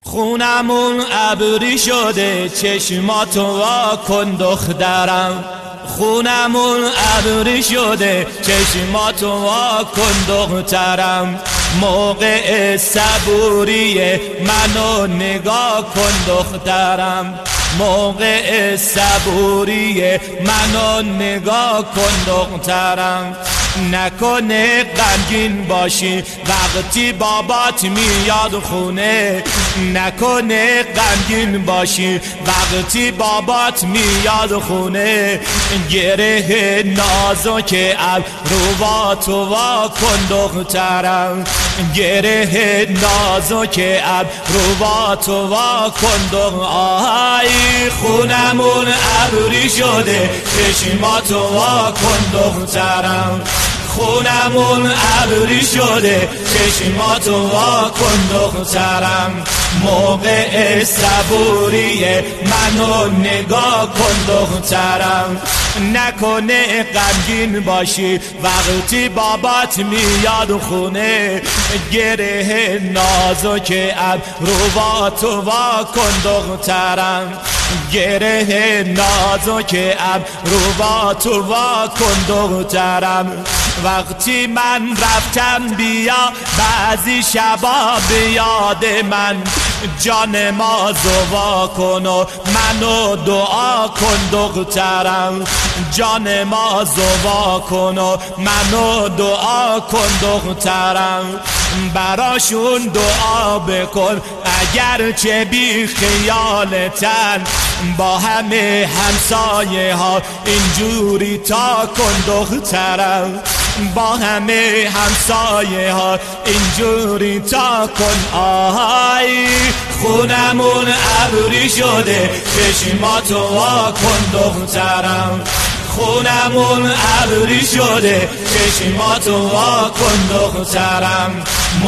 خونمون ابری شده چشماتو وا کن دخترم. خونمون ابری شده چشماتو وا کن دخترم. موقع صبوری منو نگاه کن دخترم. موقع صبوری منو نگاه کن دخترم. نکنه غمگین باشی وقتی بابات میاد خونه. نکنه غمگین باشی وقتی بابات میاد خونه. گره نازک ابرواتو وا کن دخترم. گره نازک ابرواتو وا کن دخترم. خونمون ابری شده چشماتو وا کن دخترم. خونمون ابری شده چشماتو وا کن دخترم. موقع صبوری منو نگاه کن دخترم. نکنه غمگین باشی وقتی بابات میاد خونه. گره نازک ابرواتو وا کن دخترم. گره نازک ابرواتو وا کن دخترم. وقتی من رفتم بیا بعضی شبا به یاد من. جان مازو وا کن و منو دعا کن دخترم. جان مازو وا کن و منو دعا کن دخترم. براشون دعا بکن اگر چه بی خیالتن. با همه همسایه ها اینجوری تا کن دخترم. با همه همسایه ها اینجوری تا کن. آهای خونمون ابری شده چشماتو وا کن دخترم. خونمون ابری شده چشماتو وا کن دخترم.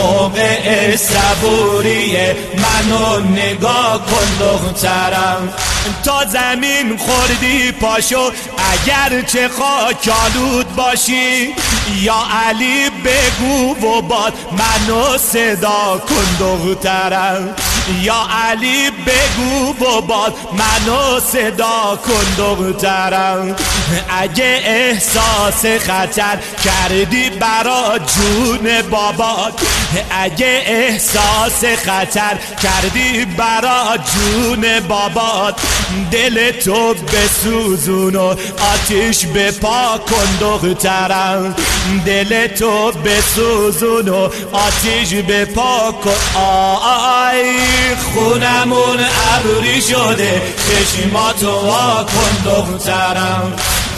موقع صبوری منو نگاه کن دخترم. تا زمین خوردی پاشو اگر چه خاک آلود باشی. یا علی بگو و باد منو صدا کن دخترم. یا علی بگو و باد منو صدا کن دخترم. اگه احساس خطر کردی برا جون بابات. اگه احساس خطر کردی برا جون بابات. دل تو بسوزون و آتیش بپا کن دخترم. دل تو بسوزون و آتیش بپا کن. آی خونمون ابری شده چشماتو وا کن دخترم.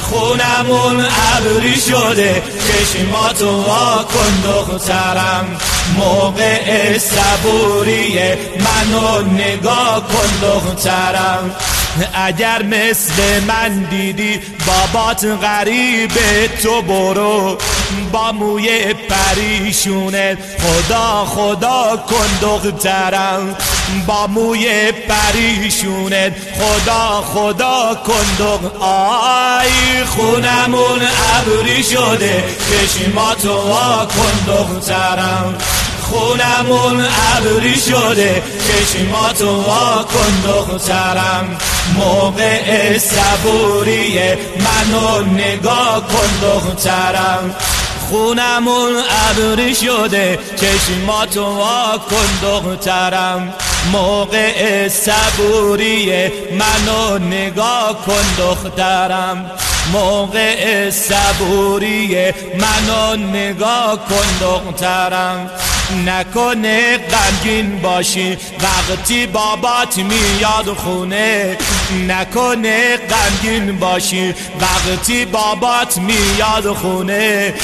خونمون ابری شده چشماتو وا کن دخترم. موقع صبوری منو نگاه کن دخترم. اگر مثل من دیدی بابات غریبه تو برو. با موی پریشونه خدا خدا کن دخترم. با موی پریشونه خدا خدا کن دخترم. آی خونمون ابری شده چشماتو وا کن دخترم. خونمون ابری شده چشماتو وا کن دخترم. موقع صبوری منو نگاه کن دخترم. خونمون ابری شده چشماتو وا کن دخترم. موقع صبوری منو نگاه کن دخترم. موقع صبوری منو نگاه کن دخترم. نکنه غمگین باشی وقتی بابات میاد خونه. نکنه غمگین باشی وقتی بابات میاد خونه.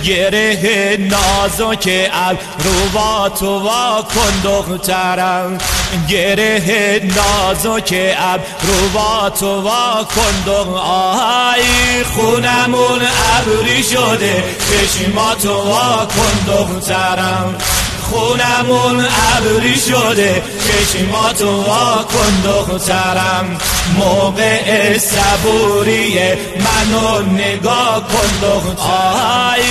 گره نازک ابرواتو وا کن دخترم. گره نازک ابرواتو وا کن دخترم. خونمون ابری شده چشماتو وا کن دخترم. خونمون ابری شده چشماتو وا کن دخترم. موقع صبوری منو نگاه کن دخترم.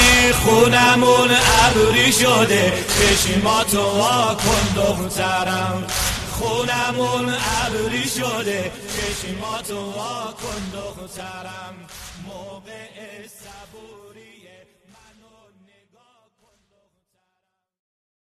خونمون ابری شده چشماتو وا کن دخترم. خونمون ابری شده چشماتو وا کن دخترم موقع صبوری